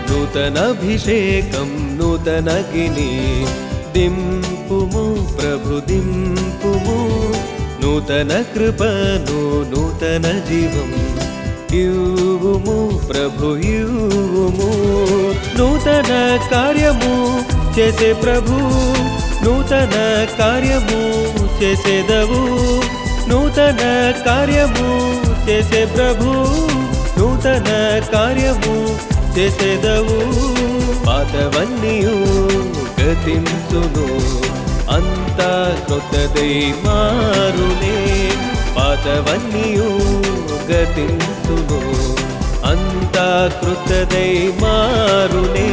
నూతనాభిషేకం నూతనగిని దింపుము ప్రభు దింపుము నూతన కృపను నూతన జీవం ఇవ్వుము ప్రభు ఇవ్వుము నూతన కార్యము చేసే ప్రభు నూతన కార్యము చేసేదవు నూతన కార్యము చేసే ప్రభు నూతన కార్యము చేసేదవు పాతవన్నీయు గతించును అంతా క్రొత్తదై మారునే పాతవన్నీయు గతించును అంతా క్రొత్తదై మారునే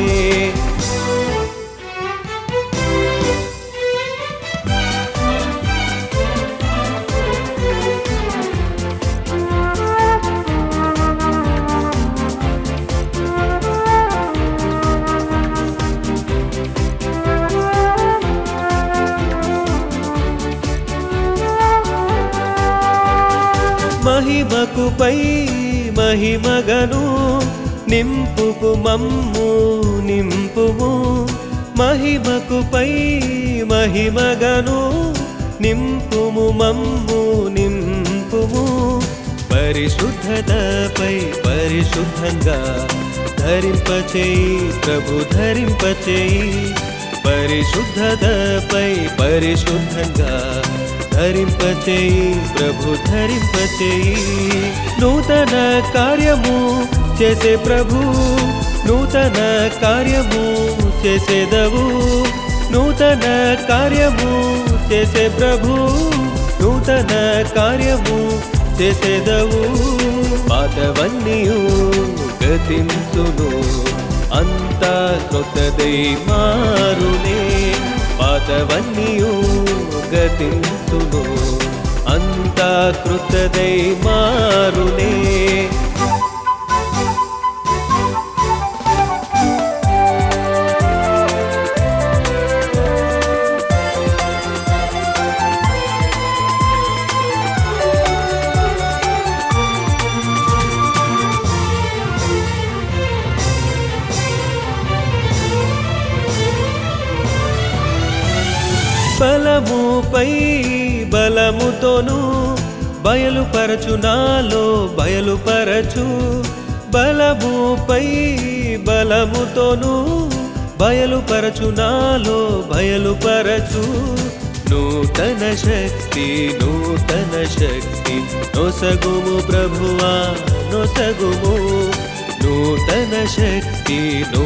మహిమకు పై మహిమగను నింపుకు మమ్ము నింపుము మహిమకు పై మహిమగను నింపుము మమ్ము నింపుము పరిశుద్ధతపై పరిశుద్ధంగా ధరింపచేయి ప్రభు ధరింపచేయి పరిశుద్ధతపై పరిశుద్ధంగా ధరింపచేయి ప్రభు ధరింపచేయి నూతన కార్యము చేసే ప్రభు నూతన కార్యము చేసేదవు నూతన కార్యము చేసే ప్రభు నూతన కార్యము చేసేదవు పాతవన్నీయు గతించును అంతా క్రొత్తదై మారునే పాతవన్నీయు గతించును అంతా క్రొత్తదై మారునే బలముపై బలముతోను బయలుపరచు నాలో బయలుపరచు బలముపై బలముతోను బయలుపరచు నాలో బయలుపరచు నూతన శక్తి నొసగుము ప్రభువా నొసగుము నూతన శక్తి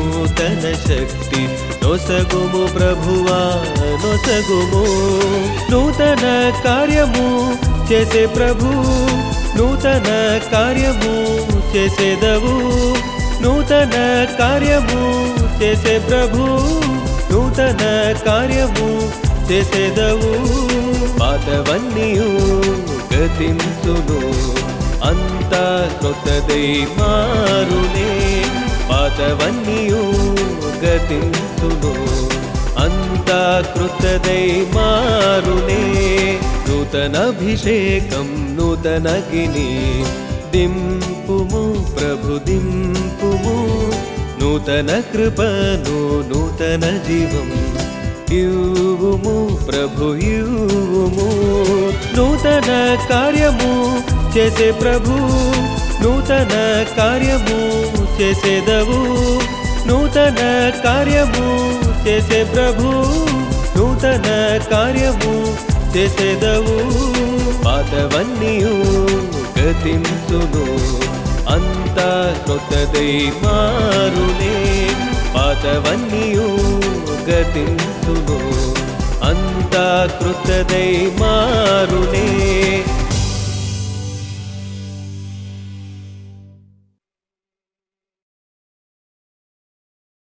నొసగుము ప్రభువా నొసగుము నూతన కార్యము చేసే ప్రభు నూతన కార్యము చేసేదవు నూతన కార్యము చేసే ప్రభు నూతన కార్యము చేసేదవు పాతవన్నీయు గతించును అంతా క్రొత్తదై మారునే పాతవన్నీయు గతించును అంతా క్రొత్తదై మారునే నూతనాభిషేకం నూతనగిని దింపుము ప్రభు దింపుము నూతన కృపను నూతన జీవం ఇవ్వుము ప్రభు ఇవ్వుము నూతన కార్యము చేసే ప్రభు నూతన కార్యము చేసేదవు నూతన కార్యము చేసే ప్రభు నూతన కార్యము చేసేదవు పాతవన్నీయు గతించును అంతా క్రొత్తదై మారునే పాతవన్నీయు గతించును అంతా క్రొత్తదై మారునే